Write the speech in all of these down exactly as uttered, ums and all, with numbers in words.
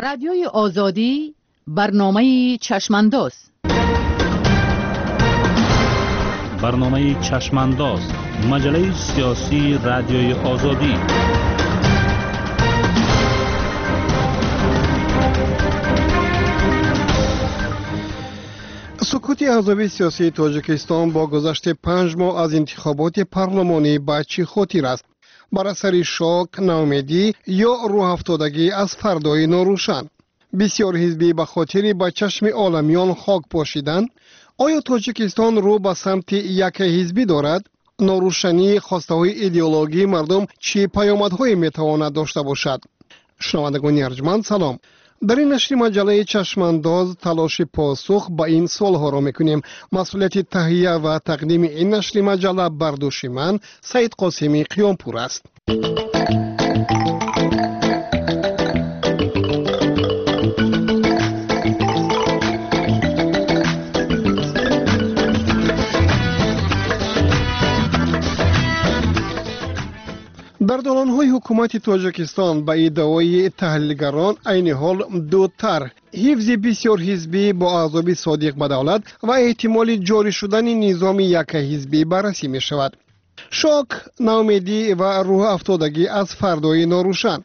رادیوی آزادی برنامه چشمانداز برنامه چشمانداز مجله سیاسی رادیوی آزادی. سکوت احزاب سیاسی تاجیکستان با گذشت پنج ماه از انتخابات پارلمانی به چی خاطر است؟ بر اثر شوک، ناامیدی یا روح افتادگی از فردای ناروشن؟ بسیار حزبی به خاطر به چشم عالمیان خاک پاشیدند. آیا تاجیکستان رو به سمت یک حزبی دارد؟ ناروشنی خواسته های ایدئولوژی مردم چه پیامدهایی میتواند داشته باشد؟ شنوندگان ارجمند سلام. در این نشر مجله چشمانداز تلاش پاسخ به این سوالها را میکنیم. مسئولیت تهیه و تقدیم این نشر مجله بر دوش من سید قاسمی قیامپور است. در دوران‌های حکومت تاجیکستان به ادعای تحلیلگران عین حال دو طرح حفظ بسیار حزبی با احزاب صادق به دولت و احتمال جاری شدن نظام یک حزبی بررسی می شود. شوک، ناامیدی و روح افتادگی از فردای ناروشن.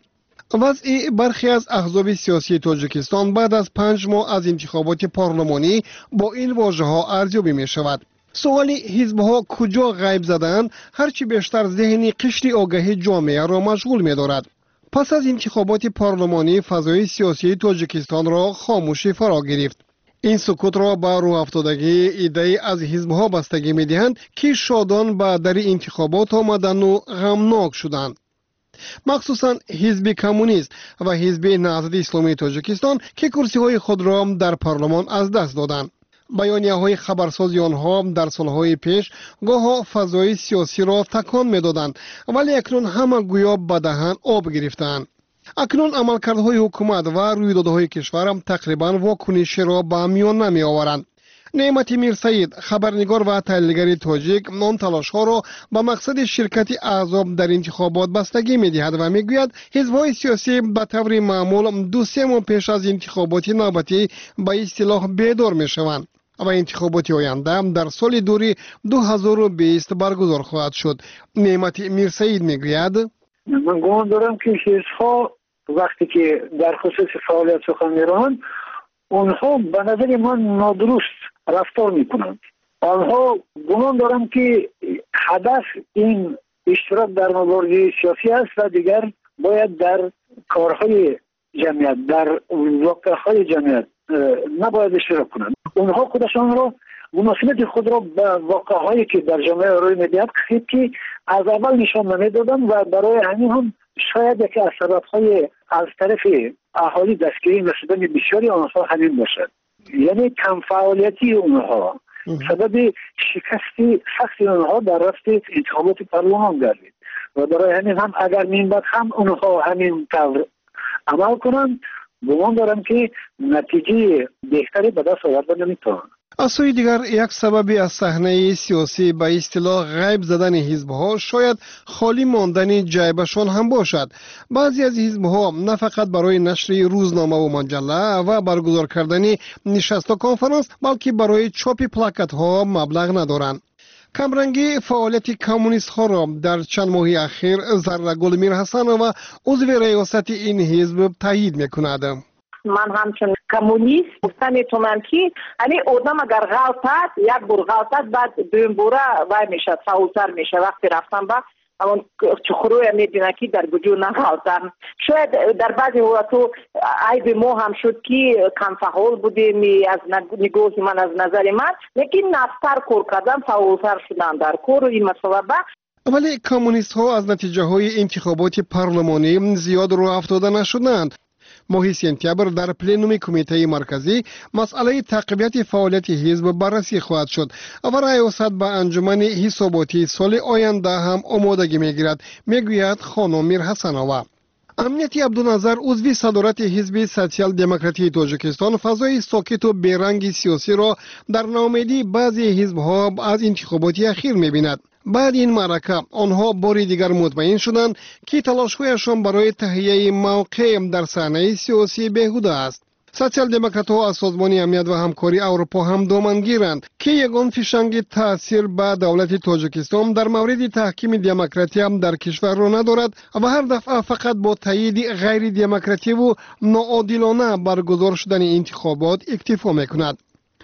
وضع برخی از احزاب سیاسی تاجیکستان بعد از پنج ماه از انتخابات پارلمانی با این واژه‌ها ارزیابی می شود. سوالی حزب‌ها کجا غیب زدند هرچی بیشتر ذهنی قشر آگاهی جامعه را مشغول می‌دارد. پس از انتخابات پارلمانی فضای سیاسی تاجیکستان را خاموشی فرا گرفت. این سکوت را با روح افتادگی ایده از حزب‌ها بستگی می‌دهند که شادان به در انتخابات آمدند و غمناک شدند. مخصوصاً حزب کمونیست و حزب نهضت اسلامی تاجیکستان که کرسی‌های خود را در پارلمان از دست دادند. بیانیه های خبرسازی آنها در سالهای پیش گاه فضای سیاسی را تکان می دادند ولی اکنون همه گویا به دهن آب گرفتند. اکنون عملکردهای حکومت و رویدادهای کشور تقریبا واکنشی را به میان نمی آورند. نعمت میرسعید خبرنگار و تحلیلگر تاجیک نان تلاش ها را به مقصد شرکت احزاب در انتخابات بستگی می دهد و می گوید حزب‌های سیاسی به طور معمول دو سه ماه پیش از انتخابات نوبتی به اصطلاح بیدار می شوند و انتخابات آینده در سال دوری دو هزار و بیست برگزار خواهد شد. نعمت میرسعید میگوید من گمان دارم که حزب‌ها وقتی که در خصوص فعالیت سخن می‌روند اونها به نظر من نادرست رفتار میکنند. آنها گمان دارم که هدف این اشتراک در مبارزه سیاسی است و دیگر باید در کارهای جمعیت، در واقعهای جمعیت نباید اشتراک کنند. اونها خودشان را مناسبت خود را به واقعهایی که در جامعه روی میدهد خیلی که از اول نشان نمیدادند و برای همین هم شاید یکی از سببهای از طرف اهالی دستگیری نشدن بسیاری آنها همین باشد. یعنی کم فعالیتی اونها سبب شکست سخت اونها در رفت انتخابات پارلمان گردید و برای همین هم اگر من بعد هم اونها همین طور عمل کنند گمان دارم که نتیجه بهتری به دست آوردن نمیتوانند. از سوی دیگر یک سببی از صحنه سیاسی به اصطلاح غیب زدن حزب‌ها شاید خالی ماندن جیبشان هم باشد. بعضی از حزب‌ها نه فقط برای نشر روزنامه و مجله و برگزار کردن نشست و کنفرانس بلکه برای چاپ پلاکت‌ها مبلغ ندارند. کمرنگی فعالیت کمونیست ها را در چند ماه اخیر زرگل میرحسنووا عضو ریاست این حزب تایید میکند. من همچون کمونیست گفتم میتونم که یعنی آدم اگر غلطت یک بار غلطت بعد دوم باره وای میشه فعالتر میشه. وقتی رفتم با اون چخروی میدونه که در وجود نغلطم. شاید در بعضی حالتو عیب ما هم شد که کم فعال بودیم از نگاه من از نظر من، لیکن نفتر کار کردن فعالتر شدن در کار این مسئله. ولی کمونیست ها از نتیجه های انتخابات پارلمانی زیاد رو افتاده نشدند. ماه سپتامبر در پلنوم کمیته مرکزی مسئله تقویت فعالیت حزب بررسی خواهد شد و ریاست به انجمن حساباتی سال آینده هم آمادگی میگیرد، میگوید خانم میرحسنووا. امنیتی عبدالنظر عضو صدارت حزب سوسیال دموکراتی تاجیکستان فضای ساکت و بیرنگ سیاسی را در ناامیدی بعضی حزب‌ها از انتخابات اخیر می‌بیند. بعد این معرکه آنها باری دیگر مطمئن شدند که تلاش‌هایشان برای تهیه موقع در صحنه سیاسی بیهوده است. سوسیال دموکرات‌ها از سازمان امنیت و همکاری اروپا هم دامنگیرند که یگان فشنگ تاثیر به دولت تاجیکستان در مورد تحکیم دموکراسی هم در کشور را ندارد و هر دفعه فقط با تایید غیر دموکراتی و ناعادلانه برگزار شدن انتخابات اکتفا میکند.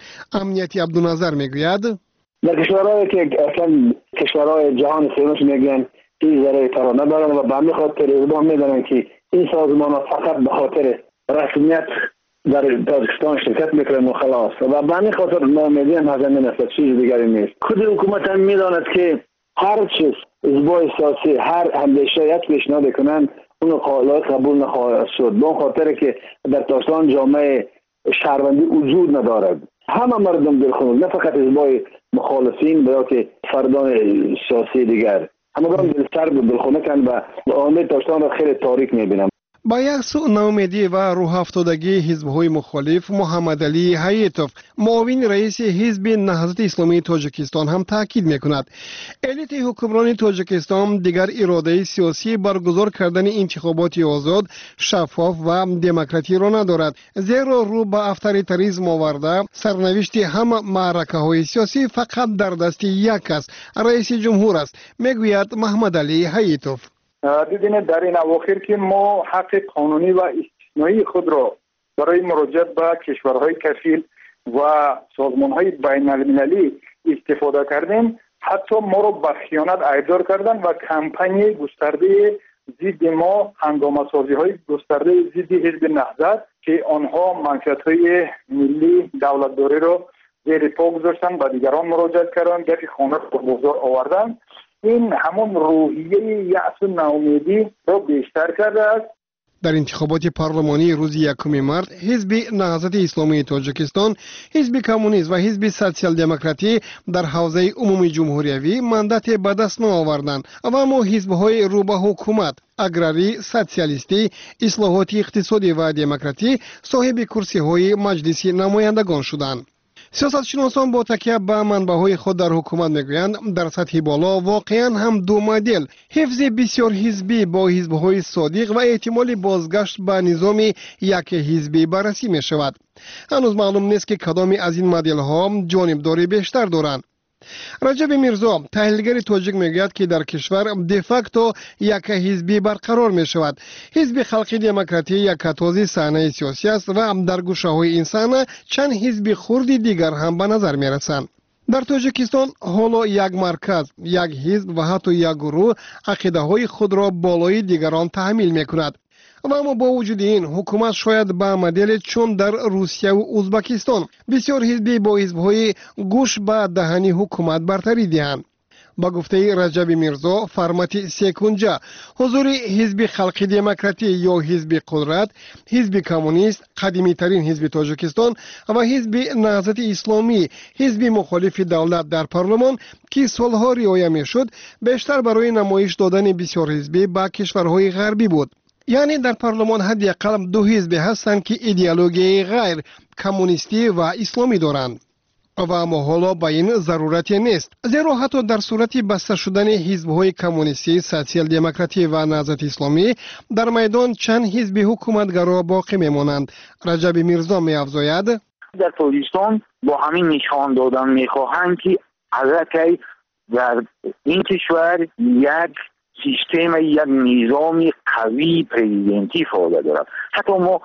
امنیتی عبدالنظر میگوید در کشورهایی که اصلا کشورهای جهان سومش میگن این ذره ترا ندارن و به همین خاطر اقدام میدارن که این سازمان ها فقط به خاطر رسمیت در تاجیکستان شرکت میکنن و خلاص و به همین خاطر ناامیدی هم از همین است، چیز دیگری نیست. خود حکومت هم میداند که هر چیز حزبای سیاسی هر اندیشه پیشنهاد کنند اون قابل قبول نخواهد شد، به خاطر که در تاجیکستان جامعه شهروندی وجود ندارد. همه مردم دلخور، نه فقط حزبای مخالفین بلکه فردان سیاسی دیگر، همگان دلسرد و دلخونکند و آینده تاجیکستان را خیلی تاریک میبینم. با یک سو ناامیدی و روح افتادگی حزب‌های مخالف، محمد علی حیاتوف معاون رئیس حزب نهضت اسلامی تاجیکستان هم تاکید میکند الیت حکمران تاجیکستان دیگر اراده سیاسی برگزار کردن انتخابات آزاد، شفاف و دموکراتی را ندارد، زیرا رو به افطاریتاریسم آورده سرنوشت همه معرکه‌های سیاسی فقط در دست یک کس، رئیس جمهور است، میگوید محمد علی حیاتوف. دیدین در این اواخر که ما حق قانونی و استثنایی خود را برای مراجعت به کشورهای کفیل و سازمانهای بین المللی استفاده کردیم، حتی ما را به خیانت ایدار کردن و کمپانی گسترده ضد ما، هنگامه‌سازی های گسترده ضد حزب نهضت که آنها منشأهای ملی دولتداری را زیر پا گذاشتن و دیگران مراجعت کردن، گفت خانه را بازار آوردن. این همون روحیه یأس و ناامیدی را بیشتر کرده است. در انتخابات پارلمانی روز یکم مارس حزب نهضت اسلامی تاجیکستان، حزب کمونیست و حزب سوسیال دموکراتی در حوزه عمومی جمهوریوی ماندات به دست نآوردند و اما حزب‌های رو به حکومت اگراری، سوسیالیستی، اصلاحاتی اقتصادی و دموکراتی صاحب کرسی‌های مجلس نمایندگان شدند. سیاستشناسان با تکیه به منبع‌های خود در حکومت میگویند در سطح بالا واقعا هم دو مدل، حفظ بسیار حزبی با حزب‌های صادق و احتمال بازگشت به نظام یک حزبی بررسی می شود. هنوز معلوم نیست که کدام از این مدل‌ها جانبداری بیشتر دارند. رجب میرزا تحلیلگر تاجیک میگوید که در کشور دفاکتو یک حزبی برقرار می شود. حزب خلقی دموکراتی یک کتازی صحنه سیاسی است و در گوشه های انسان چند حزب خردی دیگر هم به نظر می رسند. در تاجیکستان حالا یک مرکز، یک حزب و حتی یک گروه عقیده های خود را بالای دیگران تحمیل می کند. و اما با وجود این حکومت شاید به مدل چون در روسیه و ازبکستان بسیار حزبی با حزب‌های گوش به دهنی حکومت برتری دهند. با گفته رجب میرزا فرمت سیکنجا حضور حزب خلقی دموکراتی یا حزب قدرت، حزب کمونیست قدیمی ترین حزب تاجیکستان و حزب نهضت اسلامی حزب مخالف دولت در پارلمان که سالها رعایت میشد بیشتر برای نمایش دادن بسیار حزبی به کشورهای غربی بود. یعنی در پارلمان حداقل دو حزب هستند که ایدئولوژی غیر کمونیستی و اسلامی دارند. و اما حالا با این ضرورتی نیست، زیرا حتی در صورت بسته شدن حزب‌های کمونیستی، سوسیال دموکراتی و نهضت اسلامی در میدان چند حزب حکومتگرا باقی میمانند. رجب میرزا می‌افزاید در تاجیکستان با همین نشان دادن میخواهند که البته در این کشور یک سیستم یک نظام قوی پرزیدنتی فعالیت دارد. حتی ما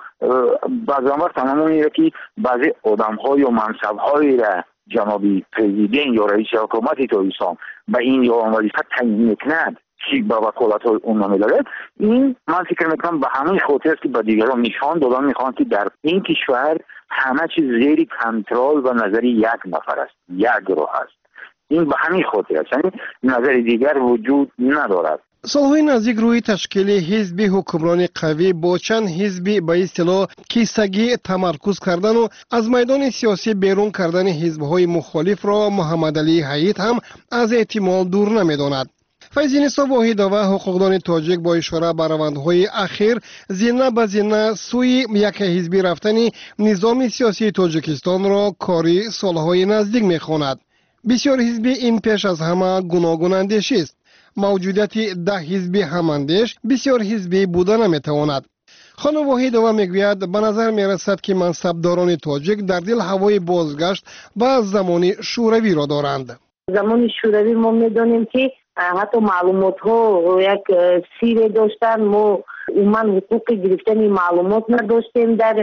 بعضا وقت همون میره که بعضی آدم‌ها یا منصب‌هایی را جنابی پرزیدنت یا رئیس حکومت تاجیکستان به این یا وظیفه تعیین می‌کند که به وکالت اون می‌دارد. این من فکر می‌کنم به همین خاطر است که به دیگران نشان دادن می‌خواهند که در این کشور همه چیز زیر کنترل و نظر یک نفر است، یک گروه است. این به همین خاطر است، یعنی نظر دیگر وجود ندارد. سالهای نزدیک روی تشکیل حزب حکمران قوی با چند حزبی به اصطلاح کیسگی تمرکز کردن و از میدان سیاسی بیرون کردن حزب‌های مخالف را محمد علی حیات هم از احتمال دور نمی‌داند. فیض‌نسا واحدوی حقوقدان تاجیک با اشاره به روندهای اخیر زینه به زینه سوی یک حزبی رفتن نظام سیاسی تاجیکستان را کاری سالهای نزدیک می‌خواند. بسیار حزبی این پیش از همه گوناگون اندیشی است. موجودیت ده حزبی هماندیش بسیار حزبی بودن نمیتواند. خانم وحیدова میگوید به نظر میرسد که منصبداران تاجیک در دل هوای بازگشت به زمان شوروی را دارند. زمان شوروی ما میدونیم که حتی معلومات ها یک سیر داشتن، ما عموما حقوق گرفتن معلومات نداشتیم در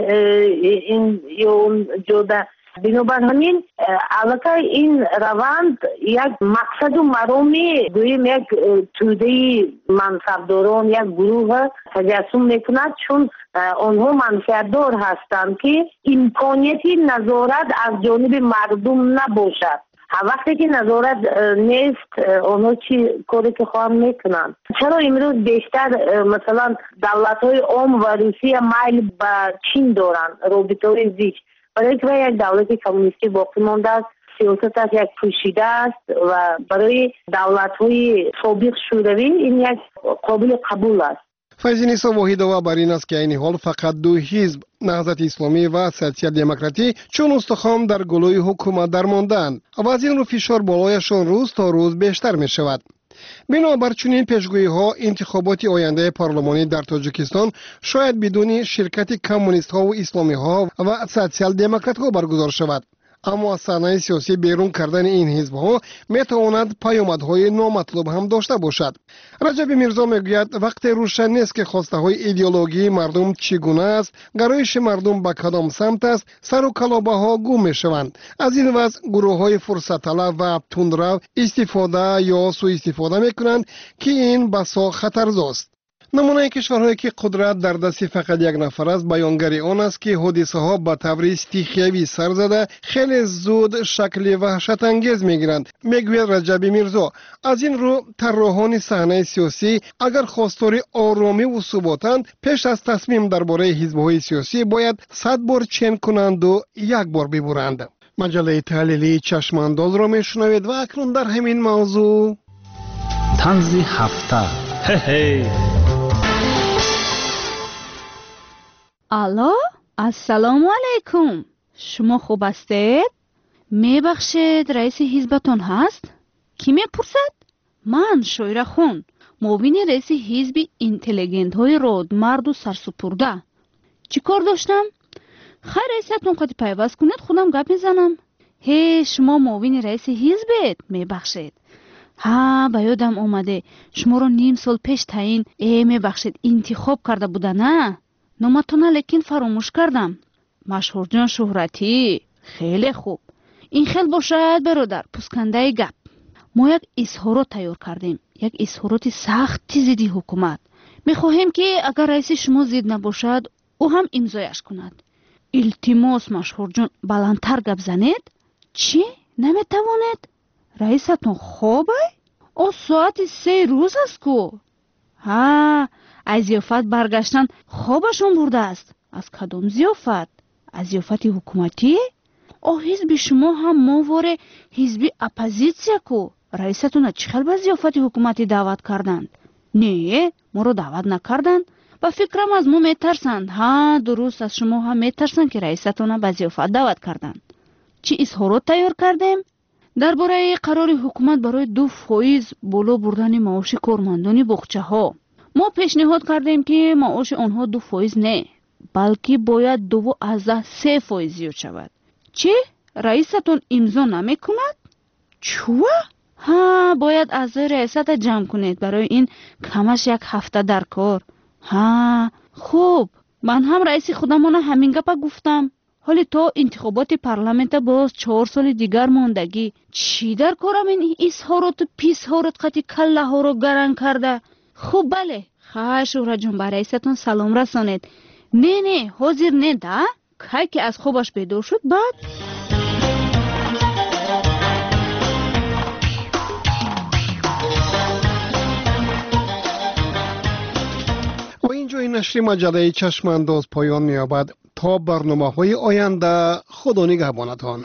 این یا اون جوده. بنابر همین البته این روند یک مقصد و مرامی گوییم یک توده منصبداران یک گروه تجسم میکند، چون آنها منفعتدار هستند که امکانیتی نظارت از جانب مردم نباشد. وقتی که نظارت نیست آنها چی کاری که خواهم میکنند. چرا امروز بیشتر مثلا دولت‌های عام و روسیه میل به چین دارند، رابطه‌های زیش؟ برای که یک دولت کمونیستی باقی مانده است، سیاستش یک پوشیده است و برای دولت‌های سابق شوروی این یک قابل قبول است. فیض‌نیسا وحیدова بر این است که این حال فقط دو حزب، نهضت اسلامی و سوسیال دموکراتی، چون استخوان در گلوی حکومت درماندند و از این رو فشار بالایشان روز تا روز بیشتر می شود. بنابر چنین پیشگویی ها انتخابات آینده پارلمانی در تاجیکستان شاید بدون شرکت کمونیست ها و اسلامی ها و سوسیال دموکرات ها برگزار شود. اما از صحنه سیاسی بیرون کردن این حزب ها می تواند پیامدهای نامطلوب هم داشته باشد. رجب میرزا میگوید وقتی روشن نیست که خواسته های ایدئولوژی مردم چگونه است، گرایش مردم به کدام سمت است، سر و کلابه ها گم می شوند. از این وضع گروه های فرصت طلب و تندرو استفاده یا سوء استفاده می کنند که این بسا خطرزاست. نمونه کشورهایی که قدرت در دست فقط یک نفر است بیانگر آن است که حادثه ها به طور استیخیوی سر زده خیلی زود شکل وحشت انگیز میگیرند. میگوید رجب میرزا از این رو طراحان صحنه سیاسی اگر خواستار آرامی و ثباتند پیش از تصمیم درباره حزب‌های سیاسی باید صد بار چین کنند و یک بار ببرند. مجله تحلیلی چشمانداز را میشنوید و اکنون در همین موضوع طنز هفته. هی هی الو، السلام علیکم. شما خوب هستید؟ میبخشید رئیس حزبتون هست؟ کی میپرسد؟ من شویره خون، معاون رئیس حزب اینتلیجنت های رودمرد و سرسپرده. چی کار داشتم؟ خیر رئیستون قد پیوست کنید خودم گپ میزنم. هی شما معاون رئیس حزبت؟ میبخشید. ها به یادم اومده شما رو نیم سال پیش تعیین ای میبخشید انتخاب کرده بوده نه؟ نامتونه لیکن فراموش کردم. مشهور جان شهرتی، خیلی خوب. این خیلی باشد برادر، پسکنده گپ. ما یک اظهارات تیار کردیم، یک اظهارات سخت ضد حکومت. میخواهیم که اگر رئیس شما ضد نباشد او هم امضایش کند. التماس مشهور جان بلندتر گپ زنید. چی؟ نمیتوانید؟ رئیستون خوبه؟ او ساعت سه روز است کو. ها از زیافت برگشتن خوابشون برده است. از کدام زیافت؟ از زیافت حکومتی؟ او حزب شما هم مواره حزب اپوزیسیا کو. رئیستون چخل به زیافت حکومتی دعوت کردند؟ نه ما رو دعوت نکردند. با فکرم از ما میترسند. ها درست، از شما هم میترسند که رئیستون به زیافت دعوت کردند. چی اظهارات تیار کردیم؟ درباره قرار حکومت برای دو فایز بالا بردن معاش کارمندان باغچه ها. ما پیشنهاد کردیم که معاش آنها دو فایز نه بلکه باید دو و ازده سه فایز زیاد شود. چی؟ رئیستون امضا نمی کند؟ چوه؟ ها باید اعضای رئیست جمع کنید، برای این کمش یک هفته در کار. ها خوب، من هم رئیس خودمون همین گپ گفتم. حالی تا انتخابات پارلمانت باز چهار سال دیگر ماندگی. چی در کارم این اظهارات و پیشهارات قطی کله ها رو گرن کرده؟ خوب بله، خواهر شهره جان به رئیستون سلام رسانید. نه نه حاضر نه ده که که از خوبش بیدار شد بعد. و اینجا این نشر مجله چشمانداز پایان می‌یابد. تا برنامه‌های آینده خدا نگهبانتان.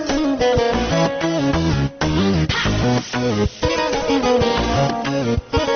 Thank you.